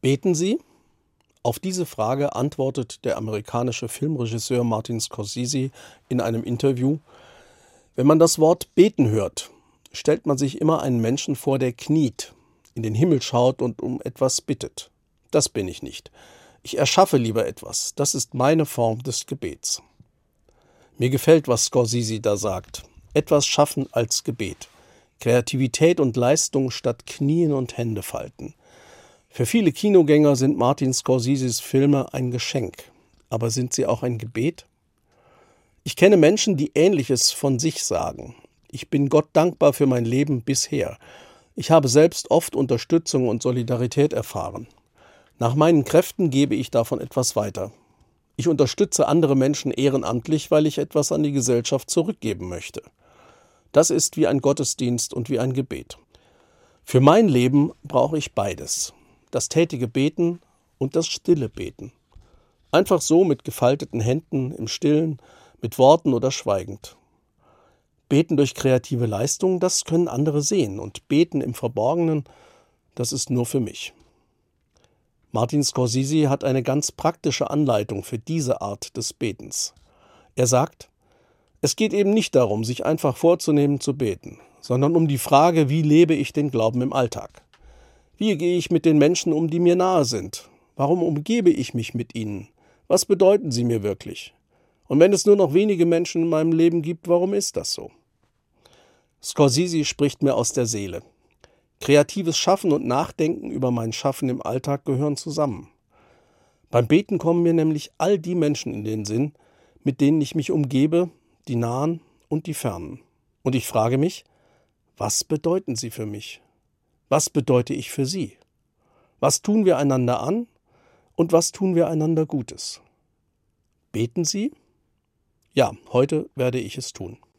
Beten Sie? Auf diese Frage antwortet der amerikanische Filmregisseur Martin Scorsese in einem Interview: Wenn man das Wort beten hört, stellt man sich immer einen Menschen vor, der kniet, in den Himmel schaut und um etwas bittet. Das bin ich nicht. Ich erschaffe lieber etwas. Das ist meine Form des Gebets. Mir gefällt, was Scorsese da sagt. Etwas schaffen als Gebet. Kreativität und Leistung statt Knien und Hände falten. Für viele Kinogänger sind Martin Scorseses Filme ein Geschenk. Aber sind sie auch ein Gebet? Ich kenne Menschen, die Ähnliches von sich sagen. Ich bin Gott dankbar für mein Leben bisher. Ich habe selbst oft Unterstützung und Solidarität erfahren. Nach meinen Kräften gebe ich davon etwas weiter. Ich unterstütze andere Menschen ehrenamtlich, weil ich etwas an die Gesellschaft zurückgeben möchte. Das ist wie ein Gottesdienst und wie ein Gebet. Für mein Leben brauche ich beides: das tätige Beten und das stille Beten. Einfach so mit gefalteten Händen, im Stillen, mit Worten oder schweigend. Beten durch kreative Leistung, das können andere sehen, und Beten im Verborgenen, das ist nur für mich. Martin Scorsese hat eine ganz praktische Anleitung für diese Art des Betens. Er sagt: Es geht eben nicht darum, sich einfach vorzunehmen zu beten, sondern um die Frage, wie lebe ich den Glauben im Alltag? Wie gehe ich mit den Menschen um, die mir nahe sind? Warum umgebe ich mich mit ihnen? Was bedeuten sie mir wirklich? Und wenn es nur noch wenige Menschen in meinem Leben gibt, warum ist das so? Scorsese spricht mir aus der Seele. Kreatives Schaffen und Nachdenken über mein Schaffen im Alltag gehören zusammen. Beim Beten kommen mir nämlich all die Menschen in den Sinn, mit denen ich mich umgebe, die Nahen und die Fernen. Und ich frage mich: Was bedeuten sie für mich? Was bedeute ich für sie? Was tun wir einander an und was tun wir einander Gutes? Beten Sie? Ja, heute werde ich es tun.